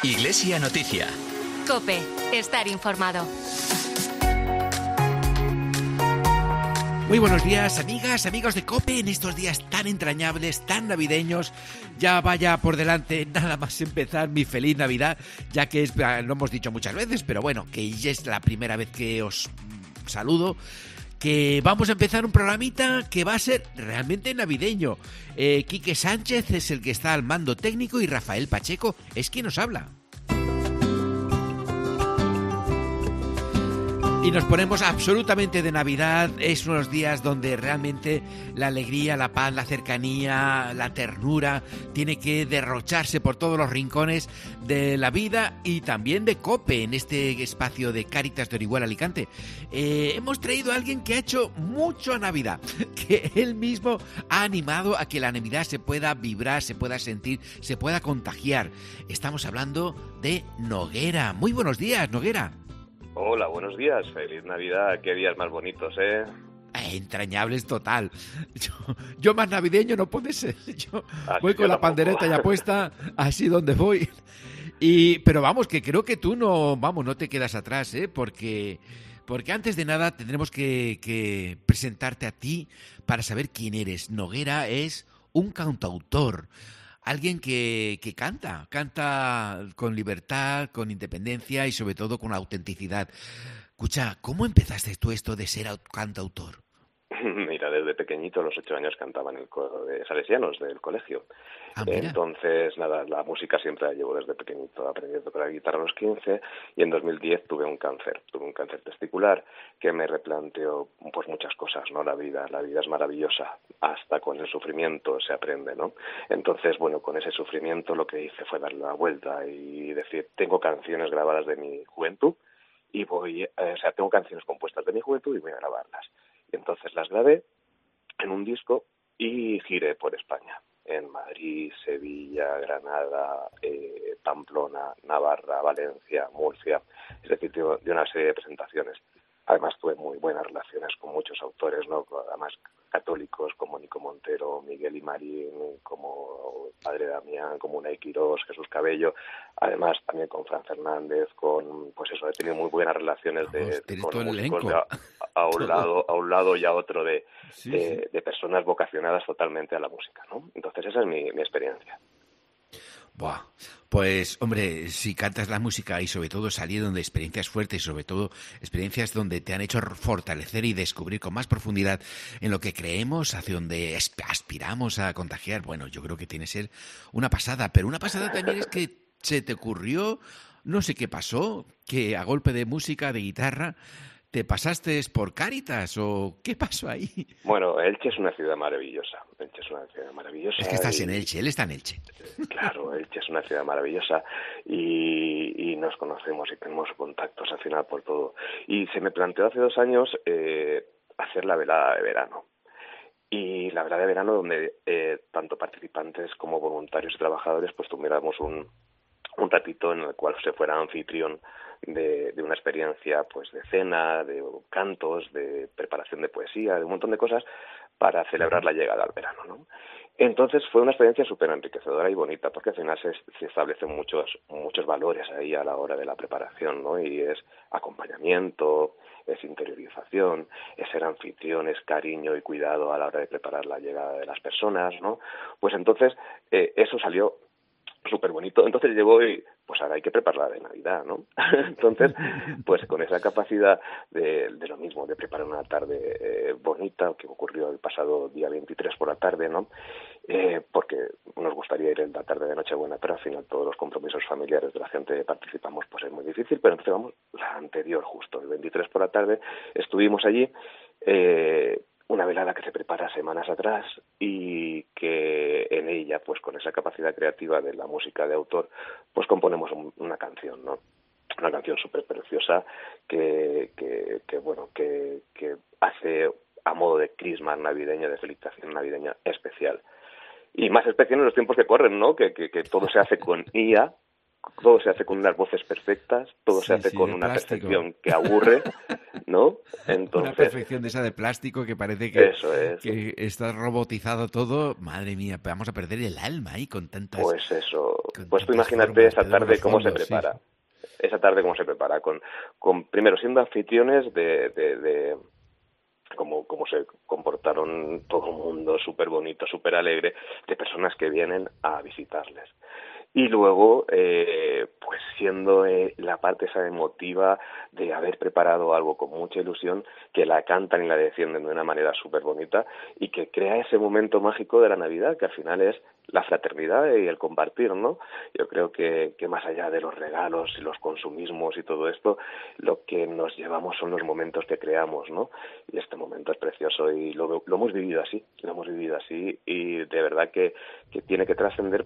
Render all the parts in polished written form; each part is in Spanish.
Iglesia Noticia. COPE. Estar informado. Muy buenos días, amigas, amigos de COPE, en estos días tan entrañables, tan navideños. Ya vaya por delante nada más empezar mi feliz Navidad, ya que lo hemos dicho muchas veces, pero bueno, que ya es la primera vez que os saludo, que vamos a empezar un programita que va a ser realmente navideño. Quique Sánchez es el que está al mando técnico y Rafael Pacheco es quien nos habla. Y nos ponemos absolutamente de Navidad. Es unos días donde realmente la alegría, la paz, la cercanía, la ternura tiene que derrocharse por todos los rincones de la vida y también de COPE en este espacio de Cáritas de Orihuela Alicante. Hemos traído a alguien que ha hecho mucho a Navidad, que él mismo ha animado a que la Navidad se pueda vibrar, se pueda sentir, se pueda contagiar. Estamos hablando de Noguera. Muy buenos días, Noguera. Hola, buenos días. Feliz Navidad. Qué días más bonitos, ¿eh? Entrañables total. Yo más navideño no puede ser. Yo voy con la tampoco. pandereta ya puesta, así donde voy. Pero vamos, que creo que tú no te quedas atrás, ¿eh? Porque antes de nada tendremos que presentarte a ti para saber quién eres. Noguera es un cantautor. Alguien que canta con libertad, con independencia y sobre todo con autenticidad. Escucha, ¿cómo empezaste tú esto de ser cantautor? Mira, desde pequeñito, a los 8 años, cantaba en el coro de salesianos del colegio. Entonces, nada, la música siempre la llevo desde pequeñito, aprendí a tocar la guitarra a los 15 y en 2010 tuve un cáncer testicular que me replanteó pues muchas cosas, ¿no? La vida es maravillosa, hasta con el sufrimiento se aprende, ¿no? Entonces, bueno, con ese sufrimiento lo que hice fue darle la vuelta y decir, tengo canciones grabadas de mi juventud y tengo canciones compuestas de mi juventud y voy a grabarlas. Y entonces las grabé en un disco y giré por España, en Madrid, Sevilla, Granada, Pamplona, Navarra, Valencia, Murcia, es decir, de una serie de presentaciones. Además tuve muy buenas relaciones con muchos autores, ¿no? Además católicos como Nico Montero, Miguel y Marín, como Padre Damián, como Unai Quirós, Jesús Cabello. Además también con Fran Fernández, he tenido muy buenas relaciones con músicos a un lado y a otro de personas vocacionadas totalmente a la música, ¿no? Entonces esa es mi experiencia. Buah, pues hombre, si cantas la música y sobre todo salieron de experiencias fuertes, sobre todo experiencias donde te han hecho fortalecer y descubrir con más profundidad en lo que creemos, hacia donde aspiramos a contagiar, bueno, yo creo que tiene que ser una pasada, pero una pasada también es que se te ocurrió, no sé qué pasó, que a golpe de música, de guitarra, ¿te pasaste por Cáritas o qué pasó ahí? Bueno, Elche es una ciudad maravillosa. Es que estás en Elche, él está en Elche. Claro, Elche es una ciudad maravillosa y nos conocemos y tenemos contactos al final por todo. Y se me planteó hace 2 años hacer la velada de verano. Y la velada de verano donde tanto participantes como voluntarios y trabajadores pues tuviéramos un ratito en el cual se fuera anfitrión de una experiencia pues de cena, de cantos, de preparación de poesía, de un montón de cosas para celebrar la llegada al verano, ¿no? Entonces fue una experiencia súper enriquecedora y bonita porque al final se establecen muchos valores ahí a la hora de la preparación, ¿no? Y es acompañamiento, es interiorización, es ser anfitrión, es cariño y cuidado a la hora de preparar la llegada de las personas, ¿no? Pues entonces eso salió súper bonito. Entonces llegó y pues ahora hay que prepararla de Navidad, ¿no? Entonces, pues con esa capacidad de lo mismo, de preparar una tarde bonita, que ocurrió el pasado día 23 por la tarde, ¿no? Porque nos gustaría ir en la tarde de Nochebuena, pero al final todos los compromisos familiares de la gente que participamos pues es muy difícil, pero entonces vamos, la anterior justo, el 23 por la tarde, estuvimos allí, una velada que se prepara semanas atrás y que en ella, pues con esa capacidad creativa de la música de autor, pues componemos una canción, ¿no? Una canción súper preciosa que hace a modo de crisma navideño, de felicitación navideña especial. Y más especial en los tiempos que corren, ¿no? Que todo se hace con IA, todo se hace con unas voces perfectas, todo se hace con de una plástico. perfección que aburre, ¿no? Una Entonces, perfección de esa de plástico que parece que, eso es. que está robotizado todo. Madre mía, vamos a perder el alma ahí con tantas, Pues eso. con Pues tú tantas imagínate formas, esa perdemos tarde los cómo se fondos, sí. prepara. Esa tarde cómo se prepara. Con primero siendo anfitriones de cómo se comportaron todo el mundo, súper bonito, súper alegre, de personas que vienen a visitarles. Y luego, pues siendo la parte esa emotiva de haber preparado algo con mucha ilusión, que la cantan y la defienden de una manera súper bonita y que crea ese momento mágico de la Navidad, que al final es la fraternidad y el compartir, ¿no? Yo creo que más allá de los regalos y los consumismos y todo esto, lo que nos llevamos son los momentos que creamos, ¿no? Y este momento es precioso y lo hemos vivido así, y de verdad que tiene que trascender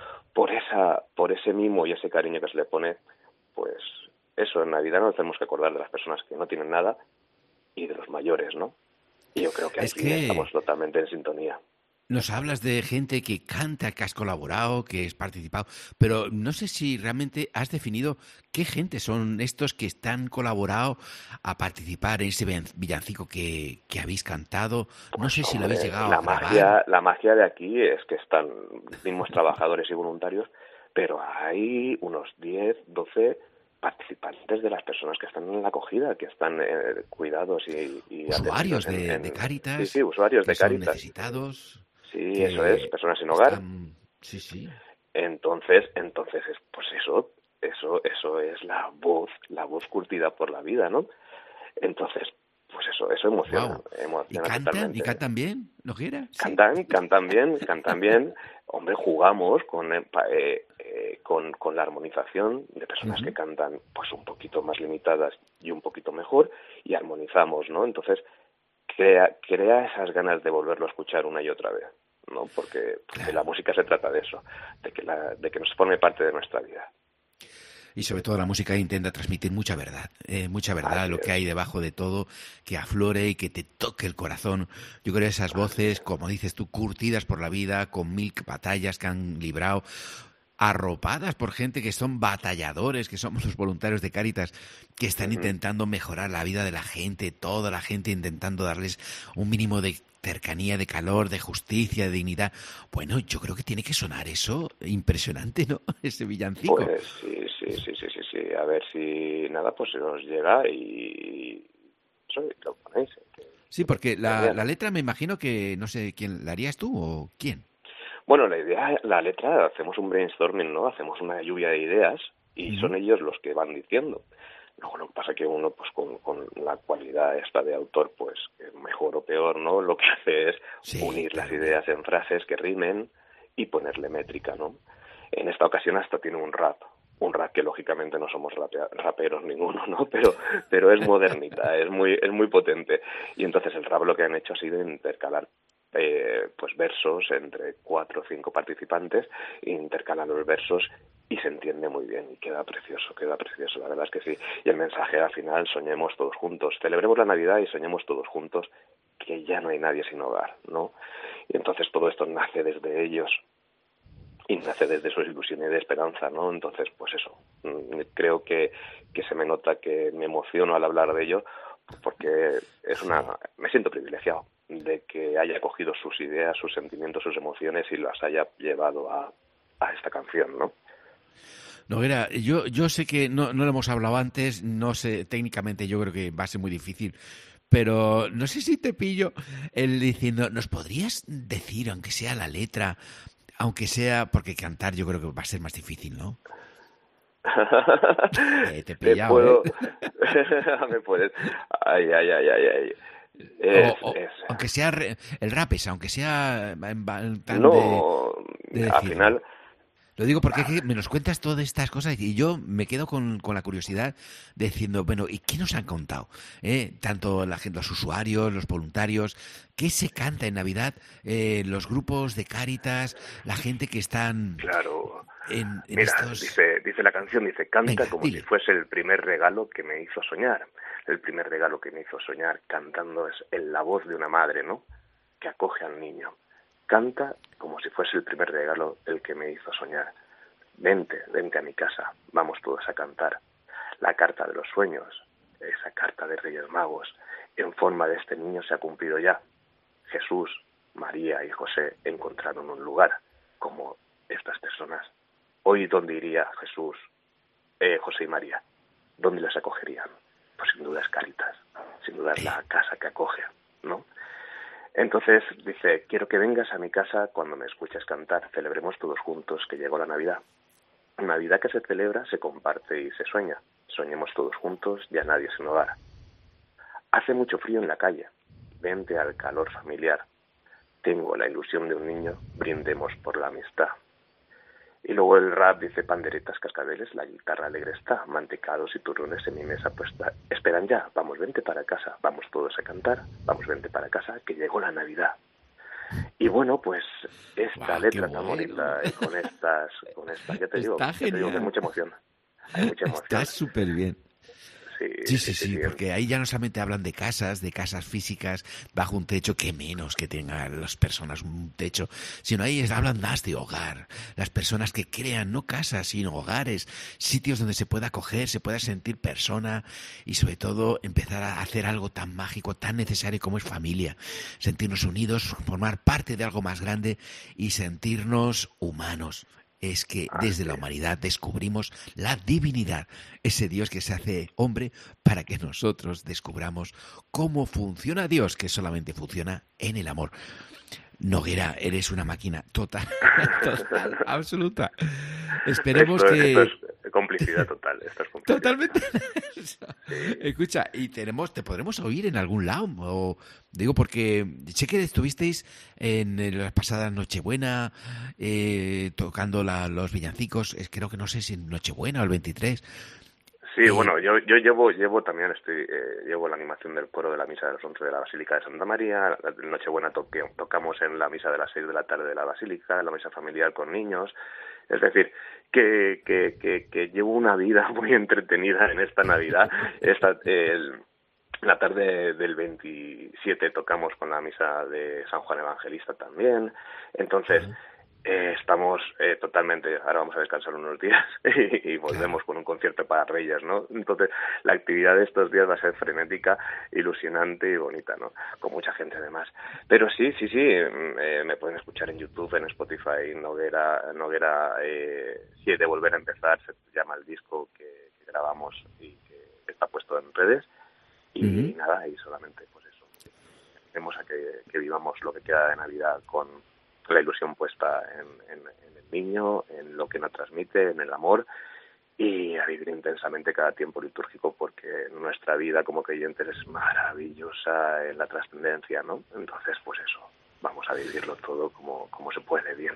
por ese mimo y ese cariño que se le pone, pues eso, en Navidad nos tenemos que acordar de las personas que no tienen nada y de los mayores, ¿no? Y yo creo que Es aquí estamos que totalmente en sintonía. nos hablas de gente que canta, que has colaborado, que has participado, pero no sé si realmente has definido qué gente son estos que están colaborado a participar en ese villancico que habéis cantado. No Pues sé si lo habéis hombre, llegado a grabar. la magia de aquí es que están mismos trabajadores y voluntarios, pero hay unos 10, 12 participantes de las personas que están en la acogida, que están cuidados y Usuarios atendidos de sí, Cáritas, sí, usuarios que de son Cáritas. necesitados, Sí, eso es, que personas sin hogar. están... Sí, sí. Entonces es, pues eso es la voz curtida por la vida, ¿no? Entonces, pues eso Wow. emociona Y totalmente. cantan bien, Noguera? Sí. Cantan bien. Hombre, jugamos con la armonización de personas que Ujú. cantan pues un poquito más limitadas y un poquito mejor y armonizamos, ¿no? Entonces, crea esas ganas de volverlo a escuchar una y otra vez, ¿no? Porque la Claro. música se trata de eso, de que nos forme parte de nuestra vida. Y sobre todo la música intenta transmitir mucha verdad, Así lo que es. hay debajo de todo, que aflore y que te toque el corazón. Yo creo que esas Así voces, es. como dices tú, curtidas por la vida, con mil batallas que han librado, arropadas por gente que son batalladores, que somos los voluntarios de Cáritas, que están Ujú. intentando mejorar la vida de la gente, toda la gente intentando darles un mínimo de cercanía, de calor, de justicia, de dignidad. Bueno, yo creo que tiene que sonar eso impresionante, ¿no? Ese villancico. Pues sí. A ver si nada, pues se os llega y eso, y lo ponéis. Sí, porque Genial. la letra me imagino que, no sé, ¿quién la harías tú o quién? Bueno, la letra, hacemos un brainstorming, ¿no? Hacemos una lluvia de ideas y son Ujú. ellos los que van diciendo. Luego lo que pasa es que uno, pues con la cualidad esta de autor, pues mejor o peor, ¿no? Lo que hace es Sí, unir las claro, hombre. ideas en frases que rimen y ponerle métrica, ¿no? En esta ocasión hasta tiene un rap que lógicamente no somos raperos ninguno, ¿no? Pero es modernita, es muy potente. Y entonces el rap lo que han hecho ha sido intercalar pues versos entre 4 o 5 participantes, intercalan los versos y se entiende muy bien y queda precioso, la verdad es que sí. Y el mensaje al final, soñemos todos juntos, celebremos la Navidad y soñemos todos juntos que ya no hay nadie sin hogar, ¿no? Y entonces todo esto nace desde ellos y nace desde su ilusión y de esperanza, ¿no? Entonces, pues eso, creo que se me nota que me emociono al hablar de ello porque Sí. me siento privilegiado de que haya cogido sus ideas, sus sentimientos, sus emociones y las haya llevado a esta canción, ¿no? Noguera, yo sé que no lo hemos hablado antes, no sé, técnicamente yo creo que va a ser muy difícil, pero no sé si te pillo el diciendo, ¿nos podrías decir, aunque sea la letra, aunque sea, porque cantar yo creo que va a ser más difícil, ¿no? Te he Te pillado, ¿eh? puedo... me puedes... Ay. Aunque sea el rap ese, aunque sea tan No, de al decirlo. final... Lo digo porque es que me nos cuentas todas estas cosas y yo me quedo con la curiosidad diciendo, bueno, ¿y qué nos han contado? Tanto la gente, los usuarios, los voluntarios, ¿qué se canta en Navidad? Los grupos de Cáritas, la gente que están Claro, en mira, estos... dice la canción, dice, canta Venga, como si dile. fuese el primer regalo que me hizo soñar. El primer regalo que me hizo soñar cantando es en la voz de una madre, ¿no? Que acoge al niño. Canta como si fuese el primer regalo el que me hizo soñar. vente a mi casa, vamos todos a cantar. La carta de los sueños, esa carta de Reyes Magos, en forma de este niño se ha cumplido ya. Jesús, María y José encontraron un lugar, como estas personas. Hoy, ¿dónde iría Jesús, José y María? ¿Dónde les acogerían? Pues sin duda es Cáritas, sin duda es la casa que acoge, ¿no? Entonces dice, quiero que vengas a mi casa cuando me escuches cantar, celebremos todos juntos que llegó la Navidad. Navidad que se celebra, se comparte y se sueña. Soñemos todos juntos, ya nadie sin hogar. Hace mucho frío en la calle, vente al calor familiar. Tengo la ilusión de un niño, brindemos por la amistad. Y luego el rap dice, panderetas, cascabeles, la guitarra alegre está, mantecados y turrones en mi mesa puesta. Esperan ya, vamos, vente para casa, vamos todos a cantar, vamos, vente para casa, que llegó la Navidad. Y bueno, pues esta letra tan bonita, y con esta, ya te digo que hay mucha emoción. Hay mucha emoción. Está súper bien. Sí, porque ahí ya no solamente hablan de casas físicas bajo un techo, que menos que tengan las personas un techo, sino ahí hablan más de hogar, las personas que crean no casas sino hogares, sitios donde se pueda acoger, se pueda sentir persona y sobre todo empezar a hacer algo tan mágico, tan necesario como es familia, sentirnos unidos, formar parte de algo más grande y sentirnos humanos. Es que desde la humanidad descubrimos la divinidad, ese Dios que se hace hombre para que nosotros descubramos cómo funciona Dios, que solamente funciona en el amor. Noguera, eres una máquina total, absoluta. Esperemos esto es complicidad total. Esto es complicidad. Totalmente. Sí. Escucha, y te podremos oír en algún lado. O, digo, porque sé que estuvisteis en la pasada Nochebuena tocando los villancicos. Creo que no sé si en Nochebuena o el 23. Sí, bueno, yo llevo también, llevo la animación del coro de la misa de las 11 de la Basílica de Santa María. En Nochebuena tocamos en la misa de las 6 de la tarde de la Basílica, la misa familiar con niños. Es decir, que llevo una vida muy entretenida en esta Navidad. La tarde del 27 tocamos con la misa de San Juan Evangelista también. Entonces, estamos totalmente, ahora vamos a descansar unos días y volvemos con un concierto para Reyes, ¿no? Entonces, la actividad de estos días va a ser frenética, ilusionante y bonita, ¿no? Con mucha gente además. Pero sí, me pueden escuchar en YouTube, en Spotify, Noguera, sí, de volver a empezar, se llama el disco que grabamos y que está puesto en redes. Y nada, y solamente pues eso, tenemos a que vivamos lo que queda de Navidad con la ilusión puesta en el niño, en lo que nos transmite, en el amor, y a vivir intensamente cada tiempo litúrgico, porque nuestra vida como creyentes es maravillosa en la trascendencia, ¿no? Entonces, pues eso, vamos a vivirlo todo como se puede, bien.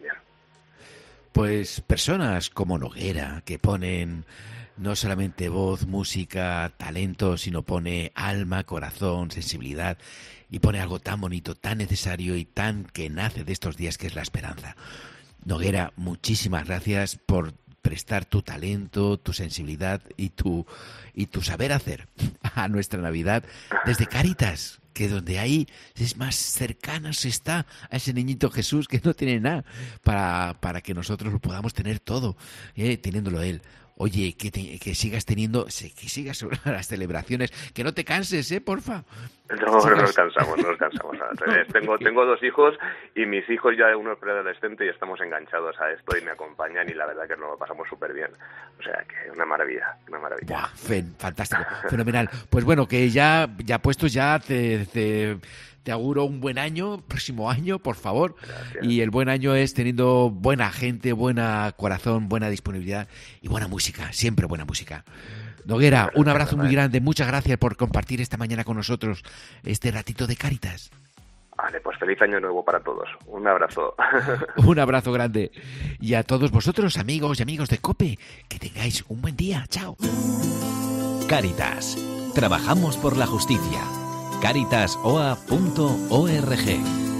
Pues personas como Noguera, que ponen no solamente voz, música, talento, sino pone alma, corazón, sensibilidad, y pone algo tan bonito, tan necesario y tan que nace de estos días, que es la esperanza. Noguera, muchísimas gracias por prestar tu talento, tu sensibilidad y tu saber hacer a nuestra Navidad desde Cáritas, que donde ahí es más cercana se está a ese niñito Jesús que no tiene nada para que nosotros lo podamos tener todo, teniéndolo Él. Oye, que sigas teniendo, que sigas las celebraciones, que no te canses, porfa. No nos cansamos. Tengo 2 hijos y mis hijos ya uno es preadolescente y estamos enganchados a esto y me acompañan y la verdad que nos lo pasamos súper bien. O sea que una maravilla. Buah, fantástico, fenomenal. Pues bueno, que ya puestos ya te auguro un buen año, próximo año, por favor. Gracias. Y el buen año es teniendo buena gente, buena corazón, buena disponibilidad y buena música, siempre buena música. Noguera, un abrazo muy grande, muchas gracias por compartir esta mañana con nosotros este ratito de Cáritas. Vale, pues feliz año nuevo para todos. Un abrazo. Un abrazo grande. Y a todos vosotros, amigos y amigos de COPE, que tengáis un buen día. Chao. Cáritas. Trabajamos por la justicia. Caritasoa.org